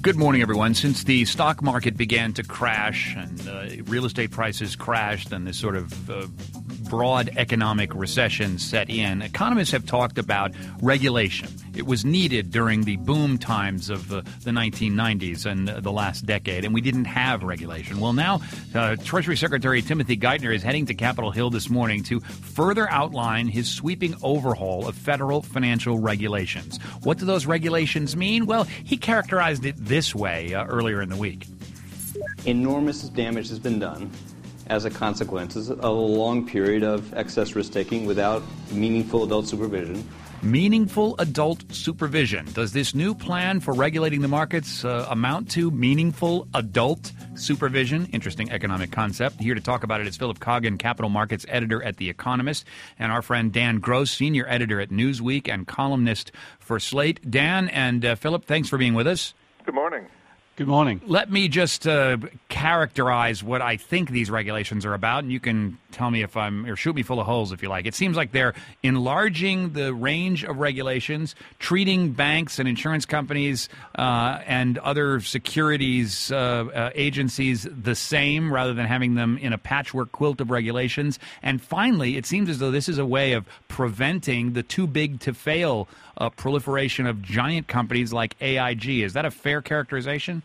Good morning, everyone. Since the stock market began to crash and real estate prices crashed and this sort of broad economic recession set in, economists have talked about regulation. It was needed during the boom times of the 1990s and the last decade, and we didn't have regulation. Well, now Treasury Secretary Timothy Geithner is heading to Capitol Hill this morning to further outline his sweeping overhaul of federal financial regulations. What do those regulations mean? Well, he characterized it this way earlier in the week. Enormous damage has been done as a consequence of a long period of excess risk-taking without meaningful adult supervision. Meaningful adult supervision. Does this new plan for regulating the markets amount to meaningful adult supervision? Interesting economic concept. Here to talk about it is Philip Coggan, capital markets editor at The Economist, and our friend Dan Gross, senior editor at Newsweek and columnist for Slate. Dan and Philip, thanks for being with us. Good morning. Good morning. Let me just characterize what I think these regulations are about, and you can tell me or shoot me full of holes if you like. It seems like they're enlarging the range of regulations, treating banks and insurance companies and other securities agencies the same rather than having them in a patchwork quilt of regulations. And finally, it seems as though this is a way of preventing the too big to fail proliferation of giant companies like AIG. Is that a fair characterization?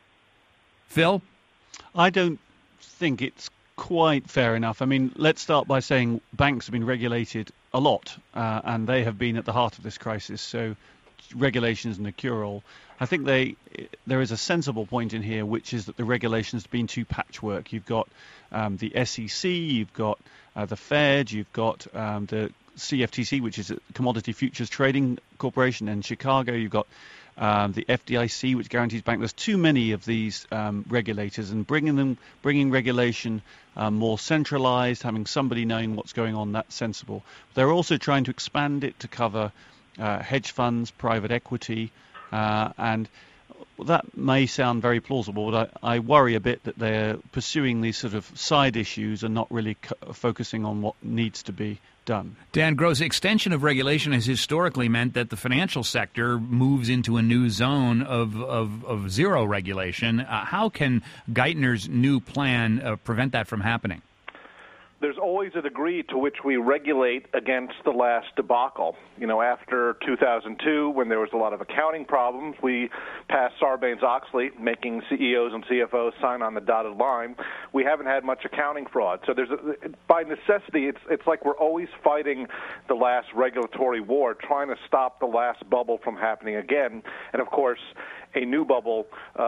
Phil? I don't think it's quite fair enough. I mean, let's start by saying banks have been regulated a lot, and they have been at the heart of this crisis, so regulation isn't a cure-all. I think there is a sensible point in here, which is that the regulations have been too patchwork. You've got the SEC, you've got the Fed, you've got the CFTC, which is a Commodity Futures Trading Corporation in Chicago. You've got the FDIC, which guarantees banks. There's too many of these regulators, and bringing regulation more centralized, having somebody knowing what's going on, that's sensible. They're also trying to expand it to cover hedge funds, private equity, and that may sound very plausible, but I worry a bit that they're pursuing these sort of side issues and not really focusing on what needs to be done. Dan Gross, extension of regulation has historically meant that the financial sector moves into a new zone of zero regulation. How can Geithner's new plan prevent that from happening? There's always a degree to which we regulate against the last debacle. You know, after 2002, when there was a lot of accounting problems, we passed Sarbanes-Oxley, making CEOs and CFOs sign on the dotted line. We haven't had much accounting fraud. So by necessity, it's like we're always fighting the last regulatory war, trying to stop the last bubble from happening again. And, of course, a new bubble,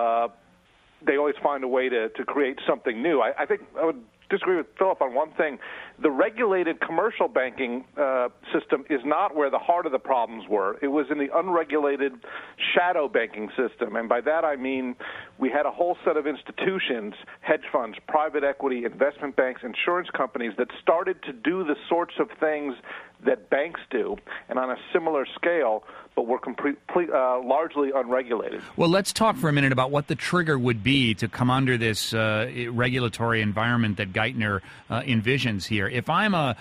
they always find a way to create something new. I think I would disagree with Philip on one thing. The regulated commercial banking system is not where the heart of the problems were. It was in the unregulated shadow banking system. And by that I mean we had a whole set of institutions, hedge funds, private equity, investment banks, insurance companies that started to do the sorts of things that banks do, and on a similar scale, but were largely unregulated. Well, let's talk for a minute about what the trigger would be to come under this regulatory environment that Geithner envisions here. If I'm a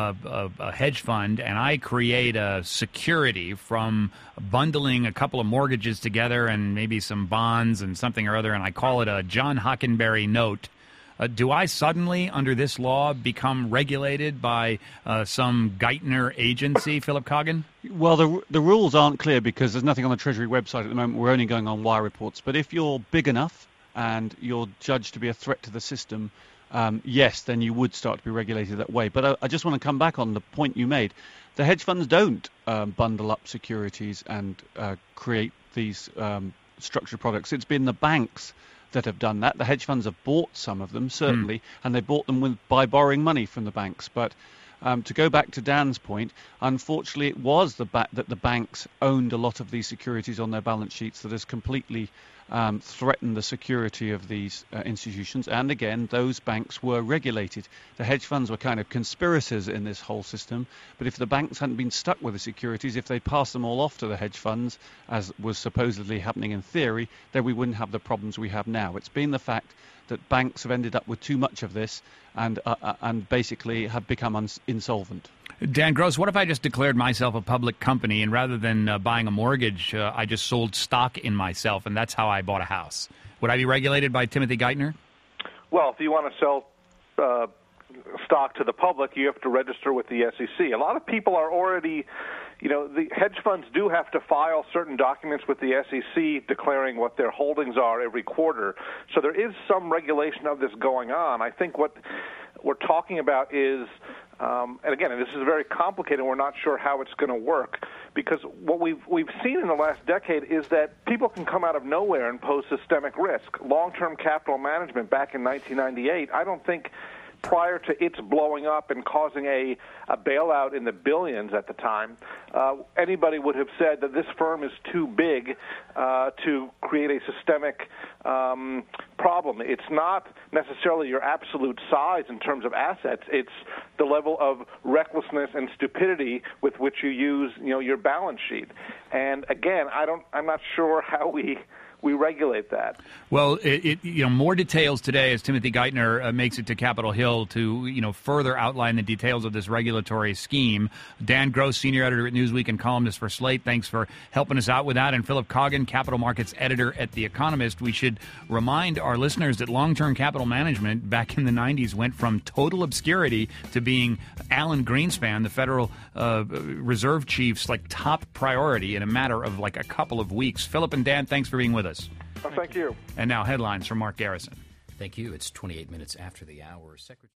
hedge fund and I create a security from bundling a couple of mortgages together and maybe some bonds and something or other, and I call it a John Hockenberry note, do I suddenly, under this law, become regulated by some Geithner agency, Philip Coggan? Well, the rules aren't clear because there's nothing on the Treasury website at the moment. We're only going on wire reports. But if you're big enough and you're judged to be a threat to the system, yes, then you would start to be regulated that way. But I just want to come back on the point you made. The hedge funds don't bundle up securities and create these structured products. It's been the banks that have done that. The hedge funds have bought some of them, certainly, and they bought them by borrowing money from the banks. But to go back to Dan's point, unfortunately, it was that the banks owned a lot of these securities on their balance sheets that has completely threatened the security of these institutions. And again, those banks were regulated. The hedge funds were kind of conspirators in this whole system. But if the banks hadn't been stuck with the securities, if they passed them all off to the hedge funds, as was supposedly happening in theory, then we wouldn't have the problems we have now. It's been the fact that banks have ended up with too much of this and basically have become insolvent. Dan Gross, what if I just declared myself a public company and rather than buying a mortgage, I just sold stock in myself and that's how I bought a house? Would I be regulated by Timothy Geithner? Well, if you want to sell stock to the public, you have to register with the SEC. A lot of people are already, the hedge funds do have to file certain documents with the SEC declaring what their holdings are every quarter. So there is some regulation of this going on. I think what we're talking about is, and again, this is very complicated, and we're not sure how it's going to work, because what we've seen in the last decade is that people can come out of nowhere and pose systemic risk. Long-term capital management back in 1998, I don't think prior to its blowing up and causing a bailout in the billions at the time, anybody would have said that this firm is too big to create a systemic problem. It's not necessarily your absolute size in terms of assets. It's the level of recklessness and stupidity with which you use, your balance sheet. And again, I'm not sure how we regulate that. Well, more details today as Timothy Geithner makes it to Capitol Hill to, further outline the details of this regulatory scheme. Dan Gross, senior editor at Newsweek and columnist for Slate, thanks for helping us out with that. And Philip Coggan, capital markets editor at The Economist. We should remind our listeners that long-term capital management back in the 90s went from total obscurity to being Alan Greenspan, the Federal Reserve Chief's top priority in a matter of a couple of weeks. Philip and Dan, thanks for being with us. Thank you. And now headlines from Mark Garrison. Thank you. It's 28 minutes after the hour.